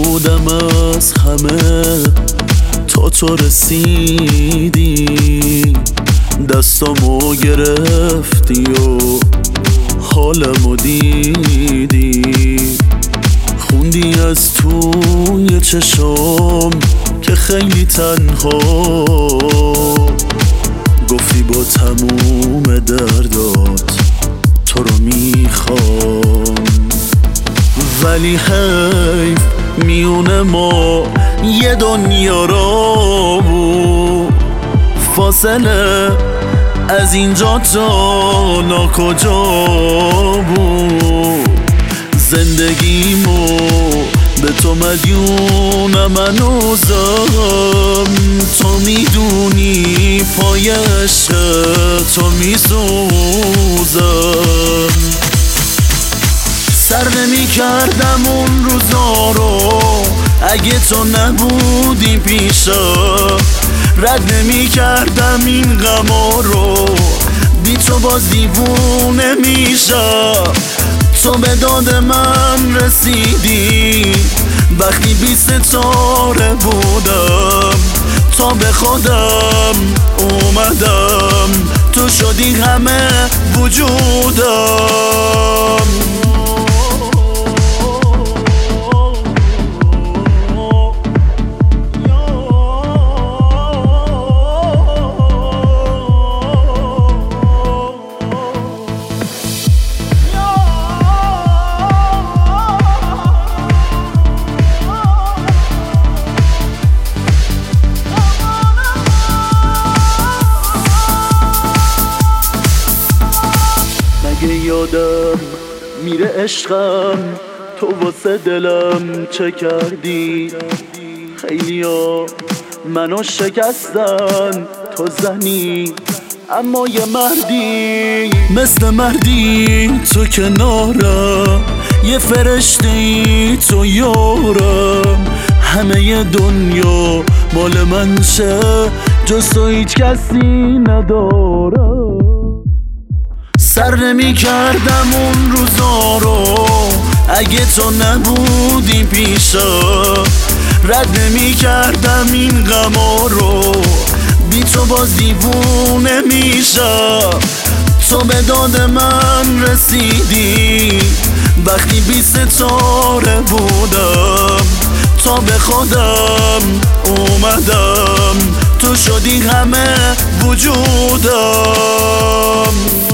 بودم از همه تا تو رسیدی، دستامو گرفتی و حالمو دیدی، خوندی از توی چشم که خیلی تنها، گفتی با تموم دردات تو رو میخوام. ولی حیف میونه ما یه دنیا را بود، فاصله از اینجا تا ناکجا بود. زندگیمو به تو مدیونم هنوزم، تو میدونی پای عشق تو میسوزم. سر نمی کردم اون روزا رو اگه تو نبودی پیشم، رد نمی کردم این غما رو بی تو باز دیوونه میشم. تو به داد من رسیدی وقتی بی ستاره بودم، تا به خودم اومدم تو شدی همه وجودم. یادم میره عشقم تو واسه دلم چه کردی، خیلیا منو شکستن تو زنی اما یه مردی، مثل مردی تو کنارم، یه فرشته‌ای تو یارم، همه دنیا مال من شه جز تو هیچ کسی ندارم. سر نمی کردم اون روزا رو اگه تو نبودی پیشم، رد نمی کردم این غما رو بی تو باز دیوونه میشم. تو به داد من رسیدی وقتی بی ستاره بودم، تا به خودم اومدم تو شدی همه وجودم.